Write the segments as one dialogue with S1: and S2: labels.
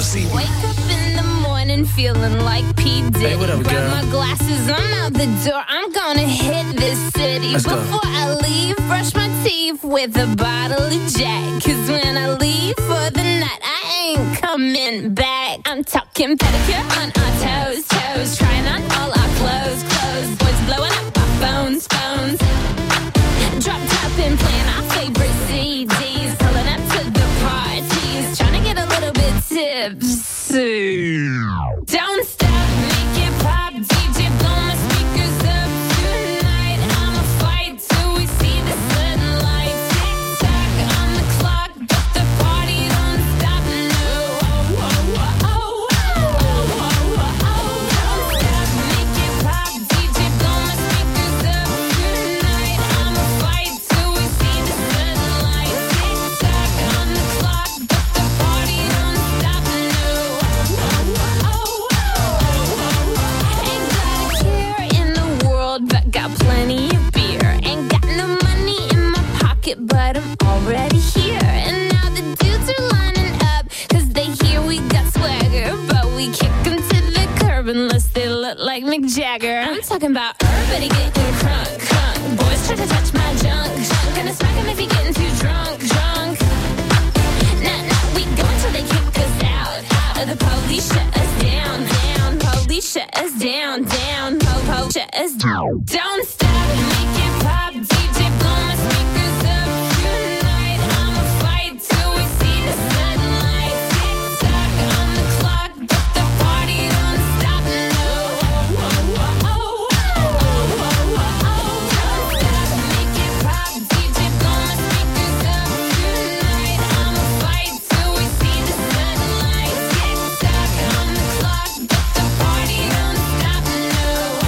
S1: 7.
S2: Wake up in the morning feeling like P. Diddy.
S1: Hey, what up,
S2: Grab
S1: girl?
S2: my glasses, I'm out the door. I'm gonna hit this city.
S1: Let's go.
S2: Before I leave, brush my teeth with a bottle of Jack. Cause when I leave for the night, I ain't coming back. I'm talking pedicure on our toes, toes. Trying on all our clothes, clothes. Boys blowing up our phones, phones. Drop top and playing our favorite CDs. Pulling up to the parties. Trying to get a little bit tipsy. Don't stop, make it pop. DJ, blow my speakers up tonight. I'ma fight till we see the sunlight. Tick tock on the clock, but the party don't stop. No. Oh, oh, oh, oh, oh, oh, oh. Don't stop, make it pop. DJ, blow my speakers up tonight. I'ma fight till we see the sunlight. Tick tock on the clock, but the party don't stop. No. Ain't got a care in the world, but got plenty of beer. Ain't got no money in my pocket, but I'm already here. And now the dudes are lining up, cause they hear we got swagger. But we kick them to the curb unless they look like Mick Jagger. I'm talking about everybody getting crunk, crunk. Boys try to touch my junk, junk. Gonna smack him if he getting too drunk, drunk. Nah, we go until they kick us out. The police shut us down, down. Police shut us down, down. Po shut us down. Don't stop, make it pop. DJ, blow my speakers up tonight. I'ma fight till we see the sunlight. Tick tock on the clock, but the party don't stop. No. Oh, oh, oh, oh, oh, oh, oh. Don't stop, make it pop. DJ, blow my speakers up tonight. I'ma fight till we see the sunlight. Tick tock on the clock, but the party don't stop. No.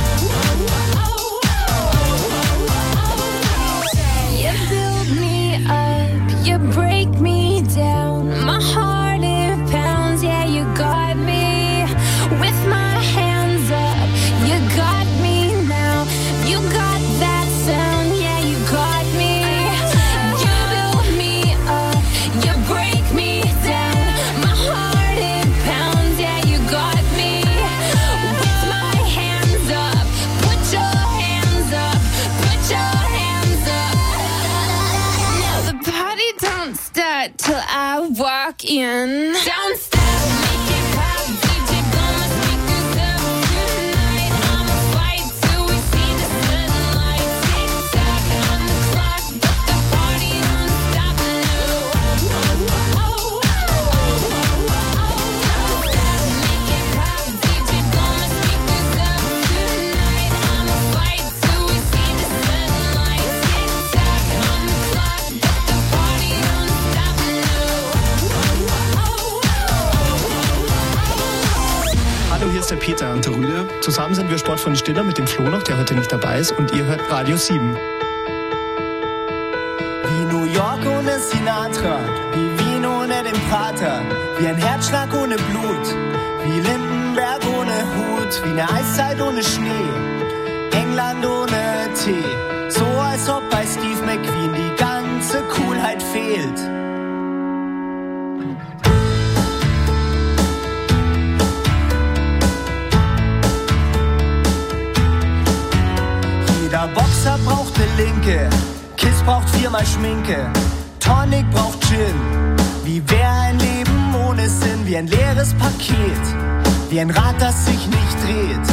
S2: You build me up, you break me down. My heart it pounds, yeah, you got me. With my hands up, you got me now. You got that sound, yeah, you got me. You build me up, you break me down. My heart it pounds, yeah, you got me. With my hands up, put your hands up, put your hands up. Now the party don't start till I walk in. Don't stop, make it pop. DJ, blow my speakers up tonight. I'ma fight till we see the sunlight. Tick tock on the clock, but the party don't stop. No. Oh, oh, oh, oh, oh, oh. Don't stop, make it pop. DJ, blow my speakers up tonight. I'ma fight till we see the sunlight. Tick tock on the clock, but the party don't stop. No.
S3: Hallo, hier ist der Peter und der Rüde. Zusammen sind wir Sportfreunde Stiller mit dem Flo noch, der heute nicht dabei ist. Und ihr hört Radio 7.
S4: Wie New York ohne Sinatra, wie Wien ohne den Prater, wie ein Herzschlag ohne Blut, wie Lindenberg ohne Hut, wie eine Eiszeit ohne Schnee, England ohne Tee, so als ob bei Steve McQueen die ganze Coolheit fehlt. Jeder Boxer braucht eine Linke, Kiss braucht 4-mal Schminke, Tonic braucht Gin. Wie wär ein Leben ohne Sinn, wie ein leeres Paket, wie ein Rad, das sich nicht dreht.